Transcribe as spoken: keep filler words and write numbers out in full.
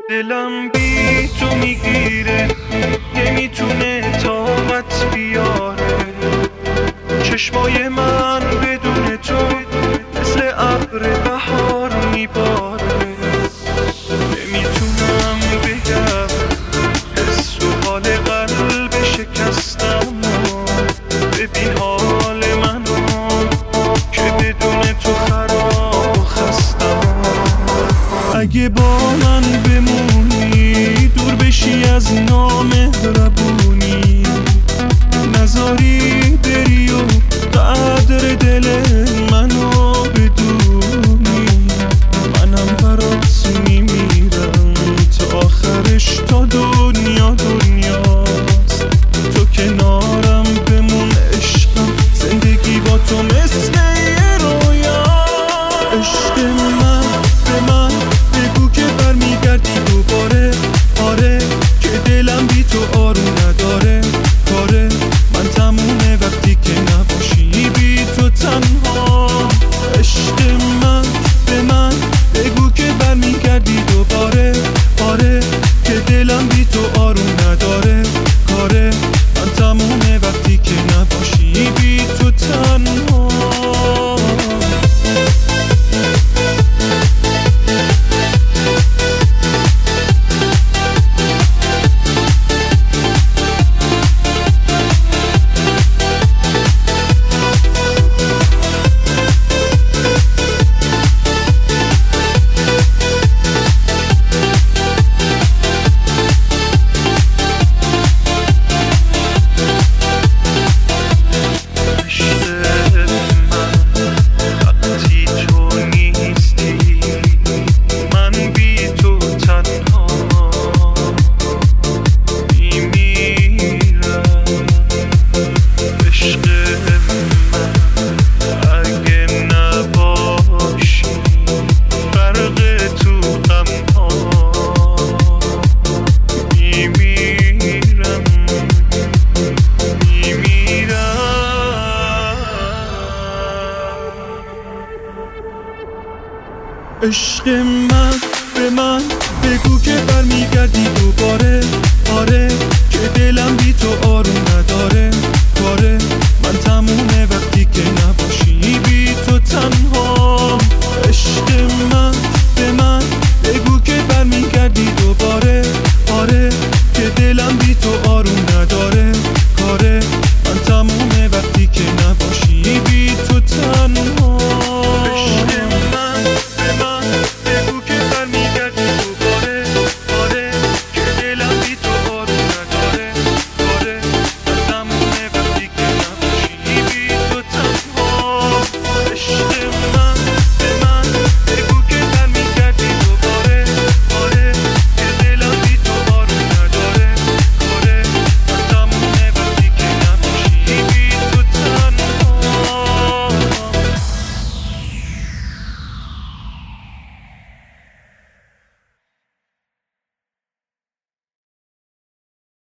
دلم بی تو میگیره، نمیتونه طاقت بیاره. چشمای من بدون تو مثل ابر بهار میباره. نمیتونم بگم حس و حال قلب شکستم. ببین حال منو که بدون تو خراب و خستم. اگه با من بمونی، دور بشی از نامهربونی، نذاری بری و قدر دل منو بدونی، منم برات میمیرم تا آخرش، تا دنیا دنیاست. تو کنارم بمون عشقم، زندگی با تو مثل یه رویا. عشق من به من بگو که برمیگردی دوباره. آره که دلم بی تو آروم نداره. کاره من تمومه وقتی که نباشی بی تو تنها. عشق من به من بگو که برمیگردی دوباره. آره که دلم بی تو آروم نداره. کاره من تمومه وقتی که نباشی بی تو تنها. عشق من به من بگو که برمیگردی دوباره. آره که دلم بی تو آروم نداره. کاره من تمومه وقتی که نباشی بی تو تنها. عشق